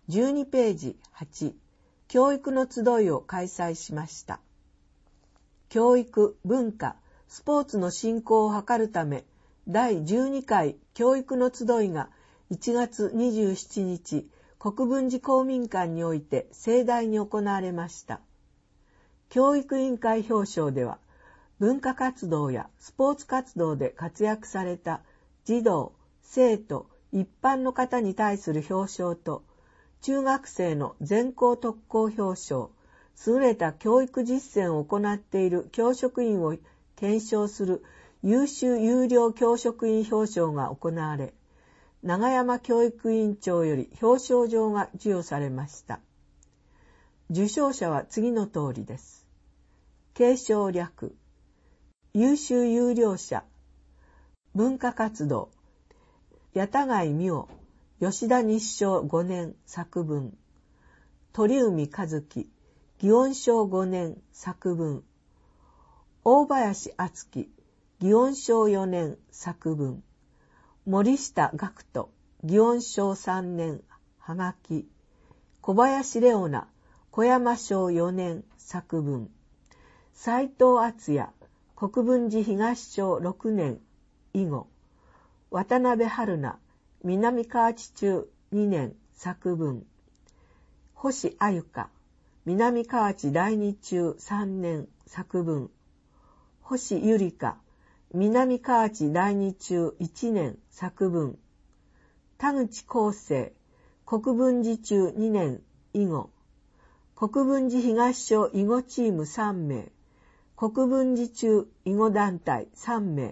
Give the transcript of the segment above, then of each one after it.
12ページ8、教育の集いを開催しました。教育、文化、スポーツの振興を図るため、第12回教育の集いが1月27日、国分寺公民館において盛大に行われました。教育委員会表彰では、文化活動やスポーツ活動で活躍された児童、生徒、一般の方に対する表彰と、中学生の全校特攻表彰、優れた教育実践を行っている教職員を顕彰する優秀優良教職員表彰が行われ、永山教育委員長より表彰状が授与されました。受賞者は次の通りです。継承略、優秀優良者、文化活動、八田貝美央、吉田日照5年作文、鳥海和樹、祇園賞5年作文、大林敦樹、祇園賞4年作文、森下学人、祇園賞3年はがき、小林レオナ、小山賞4年作文、斉藤敦也、国分寺東賞6年囲碁、渡辺春菜、南河内中2年作文、星あゆか、南河内第二中3年作文、星ゆりか、南河内第二中1年作文、田口康生、国分寺中2年囲碁、国分寺東小囲碁チーム3名、国分寺中囲碁団体3名、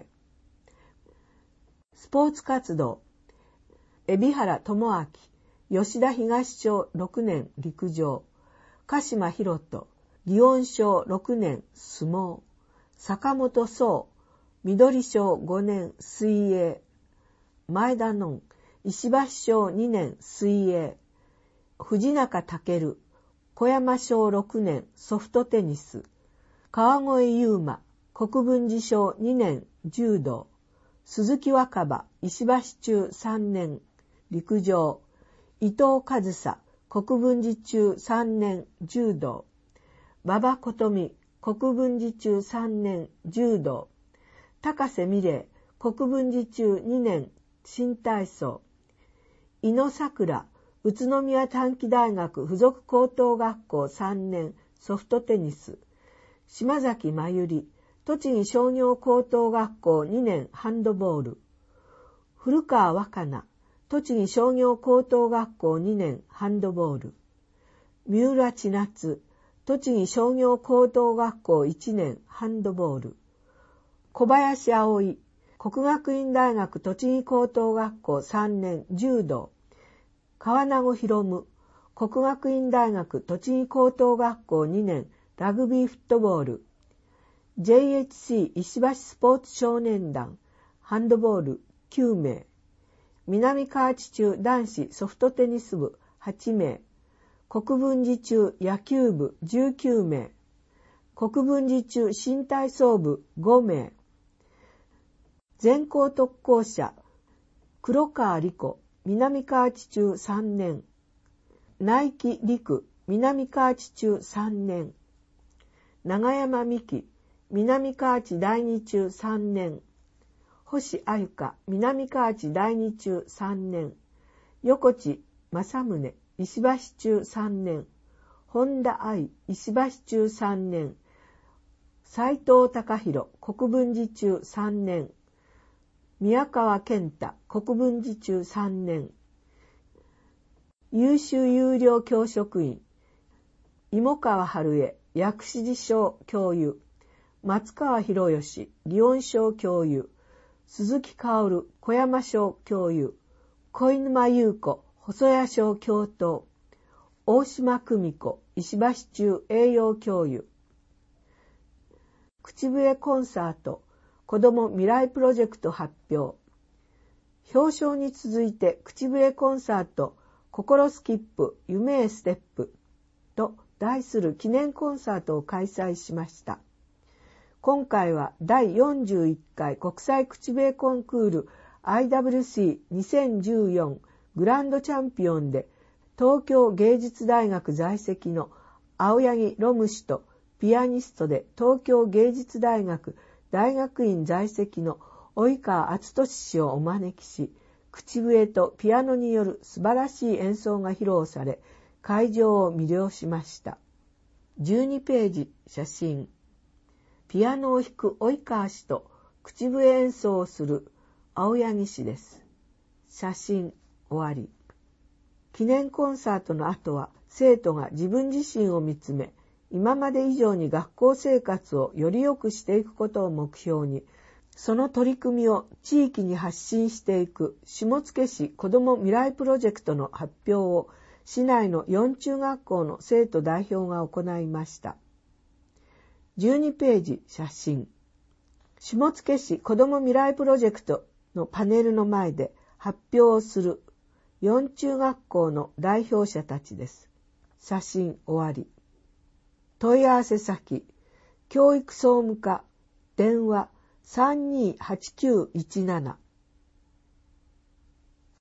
スポーツ活動、海老原智明、吉田東小6年陸上、鹿島博人、祇園賞6年相撲、坂本壮、緑賞5年水泳、前田のん、石橋賞2年水泳、藤中健、小山賞6年ソフトテニス、川越優馬、国分寺賞2年柔道、鈴木若葉、石橋中3年陸上、伊藤和沙、国分寺中3年柔道、馬場琴美、国分寺中3年柔道、高瀬美玲、国分寺中2年新体操、井野桜、宇都宮短期大学附属高等学校3年ソフトテニス、島崎真由里、栃木商業高等学校2年ハンドボール、古川若菜、栃木商業高等学校2年ハンドボール、三浦千夏、栃木商業高等学校1年ハンドボール、小林葵、國學院大学栃木高等学校3年柔道、川名博夢、國學院大学栃木高等学校2年ラグビーフットボール、JHC 石橋スポーツ少年団ハンドボール9名、南河内中男子ソフトテニス部8名、国分寺中野球部19名、国分寺中新体操部5名、全校特攻者、黒川理子、南河内中3年、内木陸、南河内中3年、永山美希、南河内第二中3年、星あゆか、南河内第二中3年、横地正宗、石橋中3年、本田愛、石橋中3年、斉藤隆弘、国分寺中3年、宮川健太、国分寺中3年、優秀優良教職員、芋川春江、薬師寺小教諭、松川博義、祇園小教諭、鈴木薫、小山小教諭、小沼優子、細谷小教頭、大島久美子、石橋中栄養教諭、口笛コンサート、子ども未来プロジェクト発表。表彰に続いて口笛コンサート、心スキップ、夢へステップと題する記念コンサートを開催しました。今回は第41回国際口笛コンクール IWC2014 グランドチャンピオンで東京芸術大学在籍の青柳ロム氏とピアニストで東京芸術大学大学院在籍の及川敦俊氏をお招きし、口笛とピアノによる素晴らしい演奏が披露され、会場を魅了しました。12ページ写真。ピアノを弾く及川氏と口笛演奏をする青柳氏です。写真終わり。記念コンサートの後は生徒が自分自身を見つめ、今まで以上に学校生活をより良くしていくことを目標に、その取り組みを地域に発信していく下野市子ども未来プロジェクトの発表を市内の4中学校の生徒代表が行いました。12ページ写真。下野市子ども未来プロジェクトのパネルの前で発表をする4中学校の代表者たちです。写真終わり。問い合わせ先、教育総務課、電話328917